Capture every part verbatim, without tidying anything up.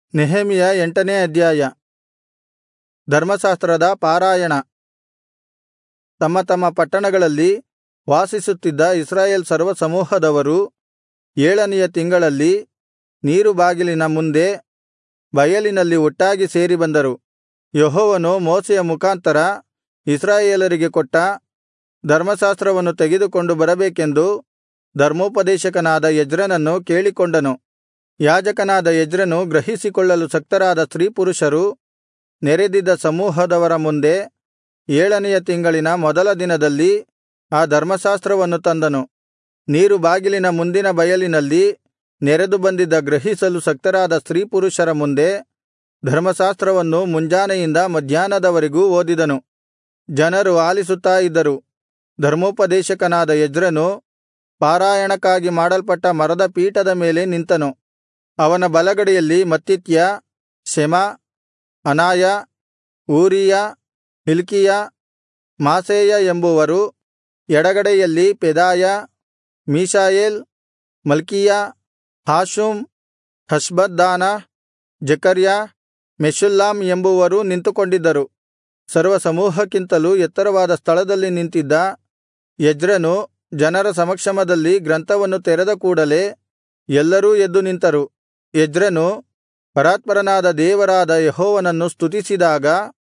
ನೆಹೆಮೀಯ ಎಂಟನೇ ಅಧ್ಯಾಯ. ಧರ್ಮಶಾಸ್ತ್ರದ ಪಾರಾಯಣ. ತಮ್ಮ ತಮ್ಮ ಪಟ್ಟಣಗಳಲ್ಲಿ ವಾಸಿಸುತ್ತಿದ್ದ ಇಸ್ರಾಯೇಲ್ ಸರ್ವಸಮೂಹದವರು ಏಳನೆಯ ತಿಂಗಳಲ್ಲಿ ನೀರುಬಾಗಿಲಿನ ಮುಂದೆ ಬಯಲಿನಲ್ಲಿ ಒಟ್ಟಾಗಿ ಸೇರಿಬಂದರು. ಯೆಹೋವನು ಮೋಶೆಯ ಮುಖಾಂತರ ಇಸ್ರಾಯೇಲರಿಗೆ ಕೊಟ್ಟ ಧರ್ಮಶಾಸ್ತ್ರವನ್ನು ತೆಗೆದುಕೊಂಡು ಬರಬೇಕೆಂದು ಧರ್ಮೋಪದೇಶಕನಾದ ಎಜ್ರನನ್ನು ಕೇಳಿಕೊಂಡನು. ಯಾಜಕನಾದ ಎಜ್ರನು ಗ್ರಹಿಸಿಕೊಳ್ಳಲು ಶಕ್ತರಾದ ಸ್ತ್ರೀಪುರುಷರು ನೆರೆದಿದ್ದ ಸಮೂಹದವರ ಮುಂದೆ ಏಳನೆಯ ತಿಂಗಳಿನ ಮೊದಲ ದಿನದಲ್ಲಿ ಆ ಧರ್ಮಶಾಸ್ತ್ರವನ್ನು ತಂದನು. ನೀರುಬಾಗಿಲಿನ ಮುಂದಿನ ಬಯಲಿನಲ್ಲಿ ನೆರೆದು ಬಂದಿದ್ದ ಗ್ರಹಿಸಲು ಶಕ್ತರಾದ ಸ್ತ್ರೀಪುರುಷರ ಮುಂದೆ ಧರ್ಮಶಾಸ್ತ್ರವನ್ನು ಮುಂಜಾನೆಯಿಂದ ಮಧ್ಯಾಹ್ನದವರೆಗೂ ಓದಿದನು. ಜನರು ಆಲಿಸುತ್ತಾ ಇದ್ದರು. ಧರ್ಮೋಪದೇಶಕನಾದ ಎಜ್ರನು ಪಾರಾಯಣಕ್ಕಾಗಿ ಮಾಡಲ್ಪಟ್ಟ ಮರದ ಪೀಠದ ಮೇಲೆ ನಿಂತನು. ಅವನ ಬಲಗಡೆಯಲ್ಲಿ ಮತ್ತಿತ್ಯ, ಶೆಮ, ಅನಾಯ, ಊರೀಯ, ಹಿಲ್ಕೀಯ, ಮಾಸೇಯ ಎಂಬುವರು, ಎಡಗಡೆಯಲ್ಲಿ ಪೆದಾಯ, ಮೀಷಾಯೇಲ್, ಮಲ್ಕೀಯ, ಹಾಷುಮ್, ಹಷ್ಬದ್ದಾನ, ಜೆಕರ್ಯ, ಮೆಷುಲ್ಲಾಮ್ ಎಂಬುವರೂ ನಿಂತುಕೊಂಡಿದ್ದರು. ಸರ್ವಸಮೂಹಕ್ಕಿಂತಲೂ ಎತ್ತರವಾದ ಸ್ಥಳದಲ್ಲಿ ನಿಂತಿದ್ದ ಎಜ್ರನು ಜನರ ಸಮಕ್ಷಮದಲ್ಲಿ ಗ್ರಂಥವನ್ನು ತೆರೆದ ಕೂಡಲೆ ಎಲ್ಲರೂ ಎದ್ದು ನಿಂತರು. ಎಜ್ರನು ಪರಾತ್ಪರನಾದ ದೇವರಾದ ಯೆಹೋವನನ್ನು ಸ್ತುತಿಸಿದಾಗ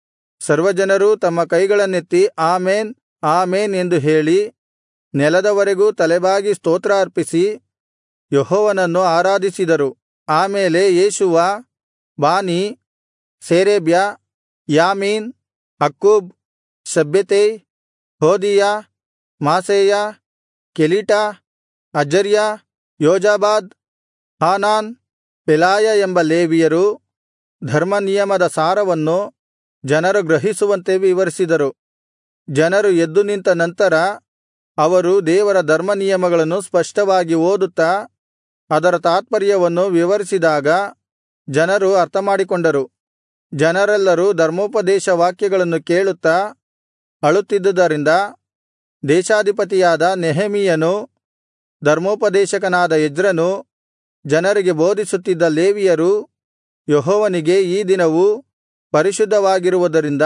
ಸರ್ವಜನರೂ ತಮ್ಮ ಕೈಗಳನ್ನೆತ್ತಿ ಆಮೆನ್, ಆಮೆನ್ ಎಂದು ಹೇಳಿ ನೆಲದವರೆಗೂ ತಲೆಬಾಗಿ ಸ್ತೋತ್ರ ಅರ್ಪಿಸಿ ಯೆಹೋವನನ್ನು ಆರಾಧಿಸಿದರು. ಆಮೇಲೆ Jeshua, Bani, Sherebiah, Jamin, Akkub, Shabbethai, Hodiah, Maaseiah, Kelita, Azariah, Jozabad, Hanan, Pelaiah ಎಂಬ ಲೇವಿಯರು ಧರ್ಮನಿಯಮದ ಸಾರವನ್ನು ಜನರು ಗ್ರಹಿಸುವಂತೆ ವಿವರಿಸಿದರು. ಜನರು ಎದ್ದು ನಿಂತ ನಂತರ ಅವರು ದೇವರ ಧರ್ಮನಿಯಮಗಳನ್ನು ಸ್ಪಷ್ಟವಾಗಿ ಓದುತ್ತಾ ಅದರ ತಾತ್ಪರ್ಯವನ್ನು ವಿವರಿಸಿದಾಗ ಜನರು ಅರ್ಥಮಾಡಿಕೊಂಡರು. ಜನರೆಲ್ಲರೂ ಧರ್ಮೋಪದೇಶ ವಾಕ್ಯಗಳನ್ನು ಕೇಳುತ್ತಾ ಅಳುತ್ತಿದ್ದುದರಿಂದ ದೇಶಾಧಿಪತಿಯಾದ ನೆಹೆಮೀಯನೂ ಧರ್ಮೋಪದೇಶಕನಾದ ಎಜ್ರನೂ ಜನರಿಗೆ ಬೋಧಿಸುತ್ತಿದ್ದ ಲೇವಿಯರೂ ಯೆಹೋವನಿಗೆ ಈ ದಿನವು ಪರಿಶುದ್ಧವಾಗಿರುವುದರಿಂದ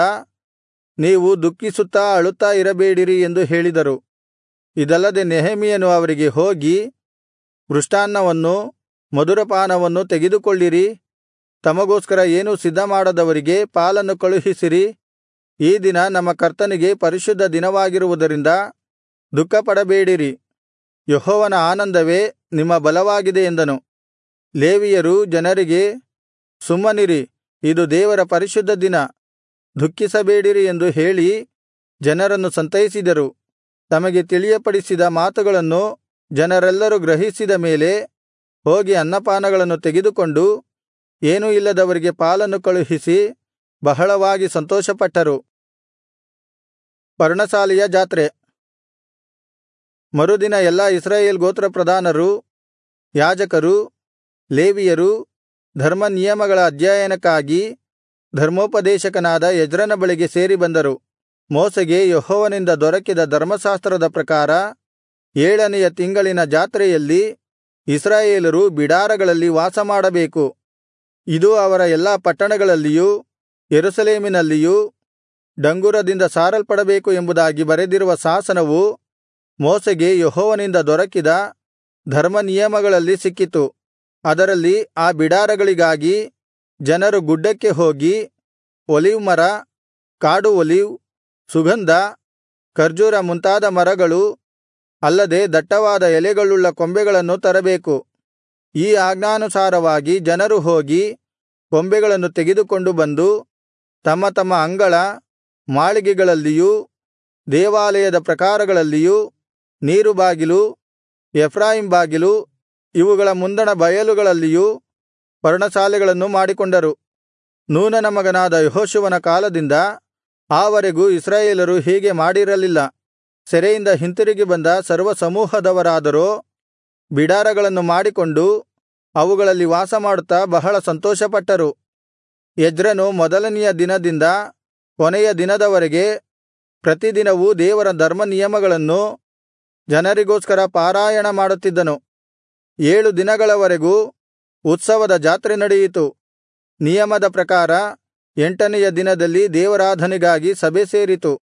ನೀವು ದುಃಖಿಸುತ್ತಾ ಅಳುತ್ತಾ ಇರಬೇಡಿರಿ ಎಂದು ಹೇಳಿದರು. ಇದಲ್ಲದೆ ನೆಹೆಮೀಯನು ಅವರಿಗೆ, ಹೋಗಿ ಮೃಷ್ಟಾನ್ನವನ್ನೂ ಮಧುರಪಾನವನ್ನೂ ತೆಗೆದುಕೊಳ್ಳಿರಿ, ತಮಗೋಸ್ಕರ ಏನೂ ಸಿದ್ಧಮಾಡದವರಿಗೆ ಪಾಲನ್ನು ಕಳುಹಿಸಿರಿ. ಈ ದಿನ ನಮ್ಮ ಕರ್ತನಿಗೆ ಪರಿಶುದ್ಧ ದಿನವಾಗಿರುವುದರಿಂದ ದುಃಖಪಡಬೇಡಿರಿ, ಯೆಹೋವನ ಆನಂದವೇ ನಿಮ್ಮ ಬಲವಾಗಿದೆ ಎಂದನು. ಲೇವಿಯರು ಜನರಿಗೆ, ಸುಮ್ಮನಿರಿ, ಇದು ದೇವರ ಪರಿಶುದ್ಧ ದಿನ, ದುಃಖಿಸಬೇಡಿರಿ ಎಂದು ಹೇಳಿ ಜನರನ್ನು ಸಂತೈಸಿದರು. ತಮಗೆ ತಿಳಿಯಪಡಿಸಿದ ಮಾತುಗಳನ್ನು ಜನರೆಲ್ಲರೂ ಗ್ರಹಿಸಿದ ಮೇಲೆ ಹೋಗಿ ಅನ್ನಪಾನಗಳನ್ನು ತೆಗೆದುಕೊಂಡು ಏನೂ ಇಲ್ಲದವರಿಗೆ ಪಾಲನ್ನು ಕಳುಹಿಸಿ ಬಹಳವಾಗಿ ಸಂತೋಷಪಟ್ಟರು. ಪರ್ಣಶಾಲೆಯ ಜಾತ್ರೆ. ಮರುದಿನ ಎಲ್ಲಾ ಇಸ್ರಾಯೇಲ್ ಗೋತ್ರಪ್ರಧಾನರು, ಯಾಜಕರು, ಲೇವಿಯರು ಧರ್ಮನಿಯಮಗಳ ಅಧ್ಯಯನಕ್ಕಾಗಿ ಧರ್ಮೋಪದೇಶಕನಾದ ಎಜ್ರನ ಬಳಿಗೆ ಸೇರಿ ಬಂದರು. ಮೋಶೆಗೆ ಯೆಹೋವನಿಂದ ದೊರಕಿದ ಧರ್ಮಶಾಸ್ತ್ರದ ಪ್ರಕಾರ ಏಳನೆಯ ತಿಂಗಳಿನ ಜಾತ್ರೆಯಲ್ಲಿ ಇಸ್ರಾಯೇಲರು ಬಿಡಾರಗಳಲ್ಲಿ ವಾಸಮಾಡಬೇಕು. ಇದು ಅವರ ಎಲ್ಲಾ ಪಟ್ಟಣಗಳಲ್ಲಿಯೂ ಯೆರೂಸಲೇಮಿನಲ್ಲಿಯೂ ಡಂಗುರದಿಂದ ಸಾರಲ್ಪಡಬೇಕು ಎಂಬುದಾಗಿ ಬರೆದಿರುವ ಶಾಸನವು ಮೋಶೆಗೆ ಯೆಹೋವನಿಂದ ದೊರಕಿದ ಧರ್ಮನಿಯಮಗಳಲ್ಲಿ ಸಿಕ್ಕಿತು. ಅದರಲ್ಲಿ ಆ ಬಿಡಾರಗಳಿಗಾಗಿ ಜನರು ಗುಡ್ಡಕ್ಕೆ ಹೋಗಿ ಒಲಿವ್ ಮರ, ಕಾಡು ಒಲಿವ್, ಸುಗಂಧ, ಖರ್ಜೂರ ಮುಂತಾದ ಮರಗಳು ಅಲ್ಲದೆ ದಟ್ಟವಾದ ಎಲೆಗಳುಳ್ಳ ಕೊಂಬೆಗಳನ್ನು ತರಬೇಕು. ಈ ಆಜ್ಞಾನುಸಾರವಾಗಿ ಜನರು ಹೋಗಿ ಕೊಂಬೆಗಳನ್ನು ತೆಗೆದುಕೊಂಡು ಬಂದು ತಮ್ಮ ತಮ್ಮ ಅಂಗಳ, ಮಾಳಿಗೆಗಳಲ್ಲಿಯೂ ದೇವಾಲಯದ ಪ್ರಾಕಾರಗಳಲ್ಲಿಯೂ ನೀರುಬಾಗಿಲು, ಎಫ್ರಾಯೀಮ್ ಬಾಗಿಲು ಇವುಗಳ ಮುಂದಣ ಬಯಲುಗಳಲ್ಲಿಯೂ ಪರ್ಣಶಾಲೆಗಳನ್ನು ಮಾಡಿಕೊಂಡರು. ನೂನನ ಮಗನಾದ ಯೆಹೋಶುವನ ಕಾಲದಿಂದ ಆ ವರೆಗೂ ಇಸ್ರಾಯೇಲರು ಹೀಗೆ ಮಾಡಿರಲಿಲ್ಲ. ಸೆರೆಯಿಂದ ಹಿಂತಿರುಗಿ ಬಂದ ಸರ್ವಸಮೂಹದವರಾದರೋ ಬಿಡಾರಗಳನ್ನು ಮಾಡಿಕೊಂಡು ಅವುಗಳಲ್ಲಿ ವಾಸಮಾಡುತ್ತಾ ಬಹಳ ಸಂತೋಷಪಟ್ಟರು. ಎಜ್ರನು ಮೊದಲನೆಯ ದಿನದಿಂದ ಕೊನೆಯ ದಿನದವರೆಗೆ ಪ್ರತಿದಿನವೂ ದೇವರ ಧರ್ಮನಿಯಮಗಳನ್ನು ಜನರಿಗೋಸ್ಕರ ಪಾರಾಯಣ ಮಾಡುತ್ತಿದ್ದನು. ಏಳು ದಿನಗಳವರೆಗೂ ಉತ್ಸವದ ಜಾತ್ರೆ ನಡೆಯಿತು. ನಿಯಮದ ಪ್ರಕಾರ ಎಂಟನೆಯ ದಿನದಲ್ಲಿ ದೇವಾರಾಧನೆಗಾಗಿ ಸಭೆ ಸೇರಿತು